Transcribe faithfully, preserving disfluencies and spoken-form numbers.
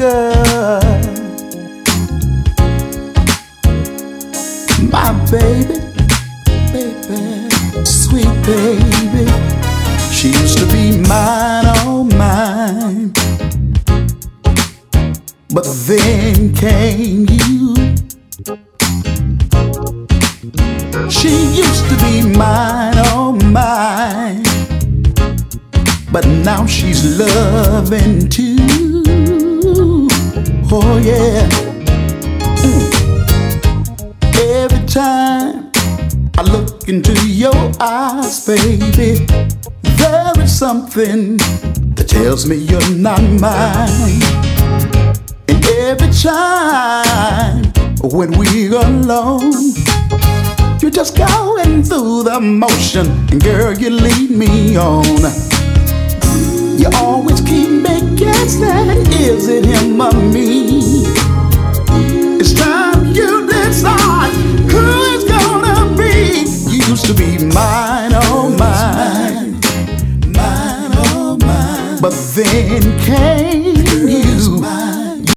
girl, my baby, baby, sweet baby. She used to be mine, oh mine. But then came you. She used to be mine, oh mine. But now she's loving too. Oh yeah. Mm. Every time I look into your eyes, baby, there is something that tells me you're not mine. And every time when we're alone, you're just going through the motion, and girl, you lead me on. You always keep me guessing, is it him or me? It's time you decide who it's gonna be. You used to be mine, oh mine, mine, oh mine. But then came